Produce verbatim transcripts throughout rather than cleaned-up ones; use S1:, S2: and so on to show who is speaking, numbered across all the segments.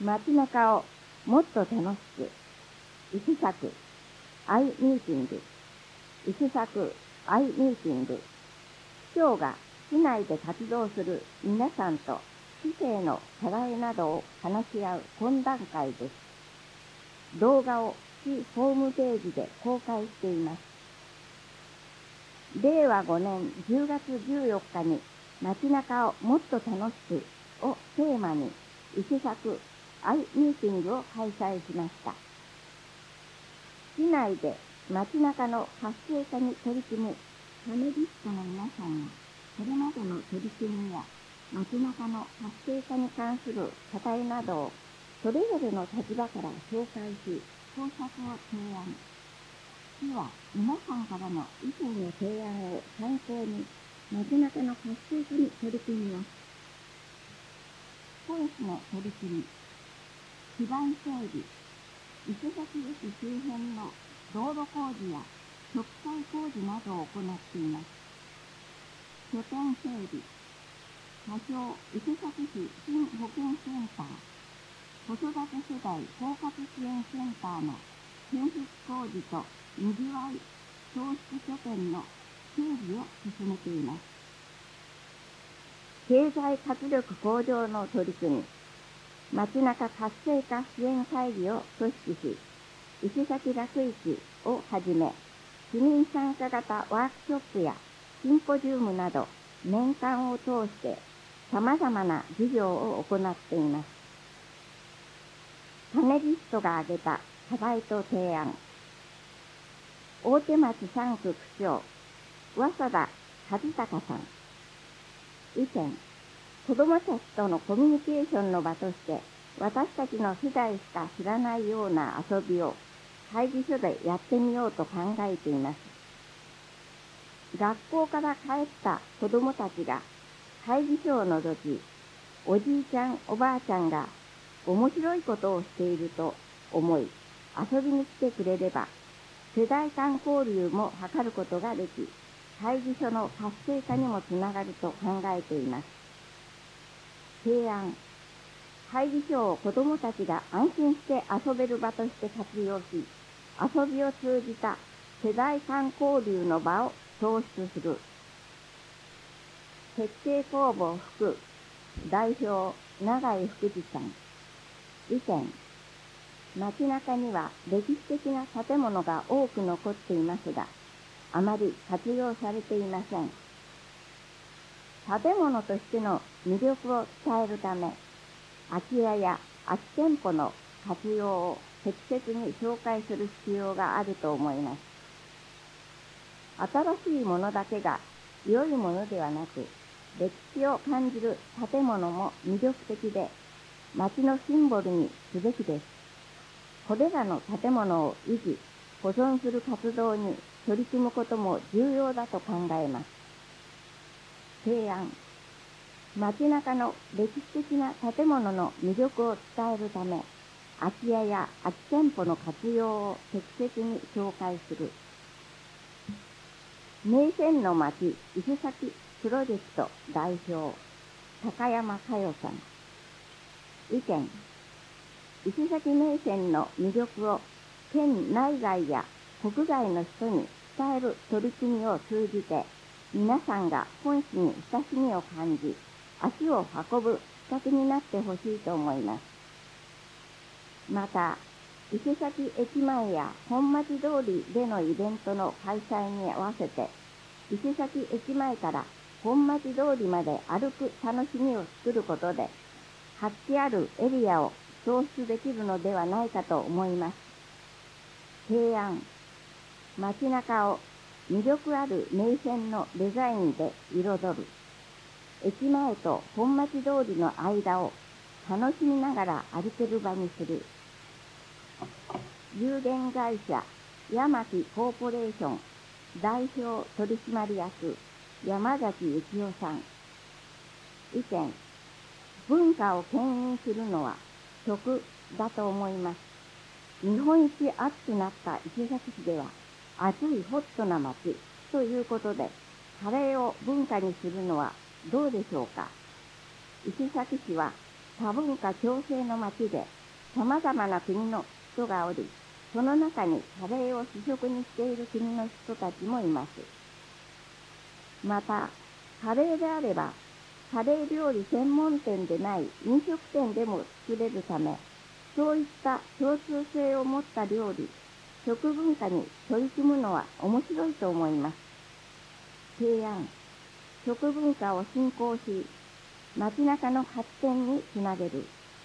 S1: 街中をもっと楽しく。伊勢作アイミーティング。伊勢作アイミーティング。市長が市内で活動する皆さんと市政の課題などを話し合う懇談会です。動画を市ホームページで公開しています。れいわごねんじゅうがつじゅうよっかに街中をもっと楽しくをテーマに伊勢作アイミーティングを開催しました。市内で街中の活性化に取り組むパネリストの皆さんがこれまでの取り組みや街中の活性化に関する課題などをそれぞれの立場から紹介し、方策を提案。市は皆さんからの意見や提案を参考に街中の活性化に取り組みます。本市の取り組み、基盤整備、伊勢崎駅周辺の道路工事や植栽工事などを行っています。拠点整備、多少伊勢崎市新保健センター、子育て世代包括支援センターの建設工事とにぎわい教室拠点の整備を進めています。経済活力向上の取り組み、街中活性化支援会議を組織し、伊勢崎楽市をはじめ、市民参加型ワークショップやシンポジウムなど、年間を通して様々な事業を行っています。パネリストが挙げた課題と提案。大手町さん区区長、早稲田和孝さん。意見。子どもたちとのコミュニケーションの場として、私たちの世代しか知らないような遊びを会議所でやってみようと考えています。学校から帰った子どもたちが会議所を覗き、おじいちゃんおばあちゃんが面白いことをしていると思い、遊びに来てくれれば、世代間交流も図ることができ、会議所の活性化にもつながると考えています。提案。会議所を子どもたちが安心して遊べる場として活用し、遊びを通じた世代間交流の場を創出する。設計工房副代表永井福次さん。意見。街中には歴史的な建物が多く残っていますが、あまり活用されていません。建物としての魅力を伝えるため、空き家や空き店舗の活用を適切に紹介する必要があると思います。新しいものだけが良いものではなく、歴史を感じる建物も魅力的で、街のシンボルにすべきです。これらの建物を維持、保存する活動に取り組むことも重要だと考えます。提案。街中の歴史的な建物の魅力を伝えるため、空き家や空き店舗の活用を適切に紹介する。名泉の街伊勢崎プロジェクト代表、高山佳代さん。意見。伊勢崎名泉の魅力を県内外や国外の人に伝える取り組みを通じて、皆さんが本市に親しみを感じ、足を運ぶきっかけになってほしいと思います。また、伊勢崎駅前や本町通りでのイベントの開催に合わせて、伊勢崎駅前から本町通りまで歩く楽しみを作ることで、活気あるエリアを創出できるのではないかと思います。提案。街中を魅力ある名泉のデザインで彩る。駅前と本町通りの間を楽しみながら歩ける場にする。有限会社山木コーポレーション代表取締役山崎幸夫さん。意見。文化を牽引するのは食だと思います。日本一暑くなった伊勢崎市では、暑いホットな街ということで、カレーを文化にするのはどうでしょうか。伊勢崎市は多文化共生の町で、様々な国の人がおり、その中にカレーを主食にしている国の人たちもいます。また、カレーであれば、カレー料理専門店でない飲食店でも作れるため、そういった共通性を持った料理、食文化に取り組むのは面白いと思います。提案、食文化を振興し、街中の発展につなげる。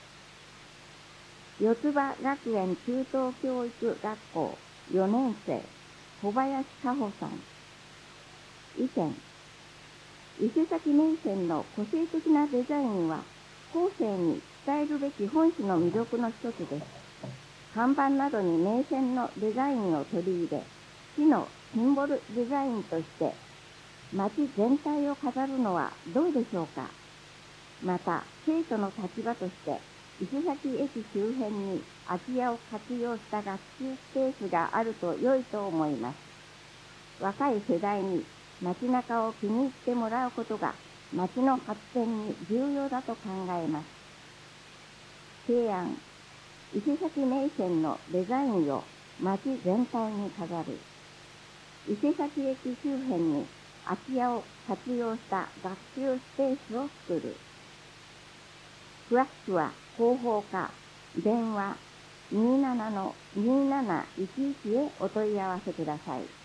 S1: 四つ葉学園中等教育学校よねん生、小林加穂さん。意見。伊勢崎銘仙の個性的なデザインは、後世に伝えるべき本市の魅力の一つです。看板などに銘仙のデザインを取り入れ、市のシンボルデザインとして、街全体を飾るのはどうでしょうか。また、生徒の立場として、伊勢崎駅周辺に空き家を活用した学習スペースがあると良いと思います。若い世代に街中を気に入ってもらうことが街の発展に重要だと考えます。提案、伊勢崎銘仙のデザインを街全体に飾る。伊勢崎駅周辺に空き家を活用した学習スペースを作る。詳しくは広報課、電話 にじゅうななのにじゅうなないちいち へお問い合わせください。